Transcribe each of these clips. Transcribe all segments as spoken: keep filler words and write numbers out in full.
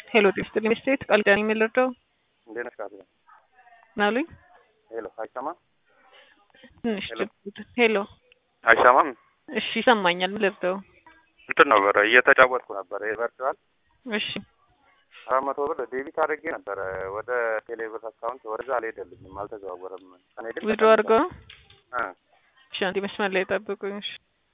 Hello, this is the state. Kalkani Millerto. እንዴት ነሽ ካለ ናሉኝ ሄሎ አይሰማም ትንሽ ሄሎ አይሰማም እሺ ይሰማኛል ምልርተው እንትን ነበር እየተጫወትኩ ነበር ቨርቹዋል እሺ አራት መቶ ብር ዴቢት አድርጌ ነበር ወደ ቴሌብር አካውንት ወደዛ አልሄደልኝም አልተዘዋወረም እኔ ግን ዊድሮ አድርጎ አ እሺ አንዴ መስመር ላይ ጠብቁኝ እሺ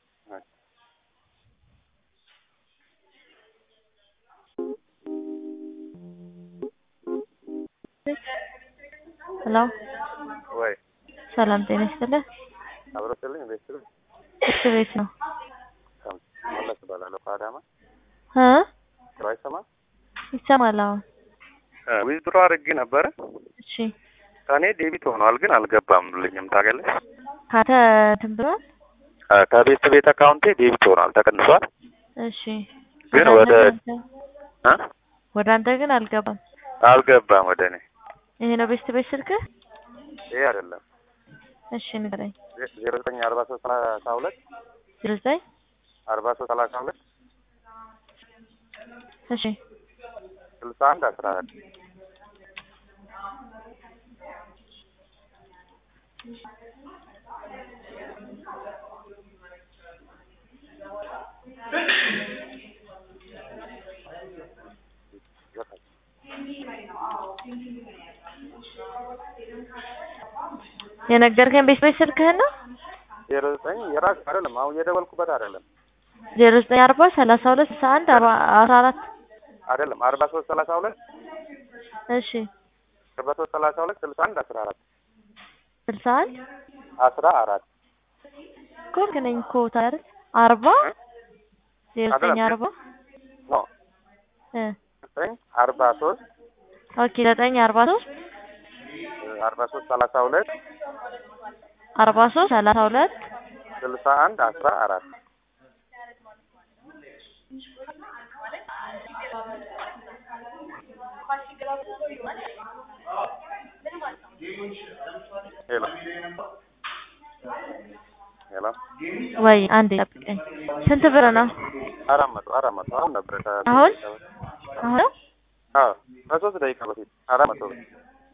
ሄሎ ወይ ሰላም ጤና ይስጥልኝ አብሮትልኝ ቤተሰብ እሺ ቤት ነው ማለት ባላለው አዳማ እ ትራይሰማ ይሰማል አዎ ዊዝድሮ አድርጌ ነበር እሺ ታኔ ዴቢት ሆኗል ግን አልገባም ልኝም ታገለሽ ካተ ትምብሯል ከቤት ቤት አካውንቴ ዴቢት ሆኗል ተቀንሷል እሺ ግን ወደ አ ወደ አንተ ግን አልገባም አልገባም ወደ እኔ ይሄ ነው ቤት ቤት ስልክ ይሄ አይደለም እሺ ንገረኝ ዜሮ ዘጠኝ አርባ ሶስት ሰላሳ ሁለት ዜሮ ዘጠኝ አርባ ሶስት ሰላሳ ሁለት እሺ ስልሳ አንድ አስራ አራት የነገርከኝ ቤት ቤት ስልክህን ነው ዜሮ ዘጠኝ የራስ አይደለም አሁን የደወልኩበት አይደለም ዜሮ ዘጠኝ አርባ ሰላሳ ሁለት ስልሳ አንድ አስራ አራት አይደለም አርባ ሶስት ሰላሳ ሁለት እሺ አርባ ሶስት ሰላሳ ሁለት ስልሳ አንድ አስራ አራት ስልሳ አንድ አስራ አራት ኮርክነኝ ኮታ አይደል አርባ ዜሮ ዘጠኝ አርባ ነው እ ዘጠኝ አርባ ሶስት ኦኬ ዘጠኝ አርባ ሶስት አርባ ሶስት ሰላሳ ሁለት አርባ ሶስት ሰላሳ ሁለት ስልሳ አንድ አስራ አራት ሄሎ ሄሎ ወይ አንዴ ጠብቀኝ ስንት ብር ነው አራት መቶ አራት መቶ አሁን ነበር አሁን አሁን አዎ በሶስት ደቂቃ በፊት አራት መቶ ብር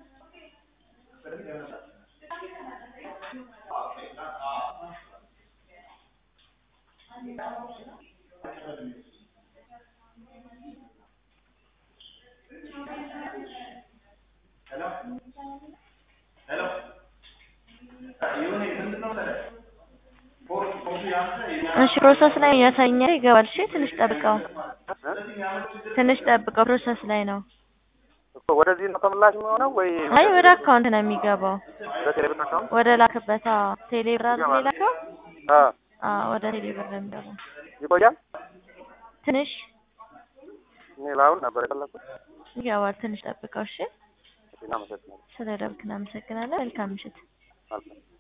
እሺ ፕሮሰስ ላይ ያሳየኛል ይገባል እሺ ትንሽ ጠብቀው ትንሽ ጠብቀው ፕሮሰስ ላይ ነው እኮ ወደዚህ ነው ተመላሽ የሚሆነው ወይ አይ ወደ አካውንት ነው የሚገባው ወደ ቴሌብር አካውንት ወደ ላከበት ቴሌብር አይደል ላከው አ አ ወደ ቴሌብር ነው የሚገባው ይቆያል ትንሽ እኔ ላውን ነበር የፈለኩት ይገባል ትንሽ ጠብቀው እሺ እናመሰግናለን ስለደብክ እናመሰግናለን መልካም ምሽት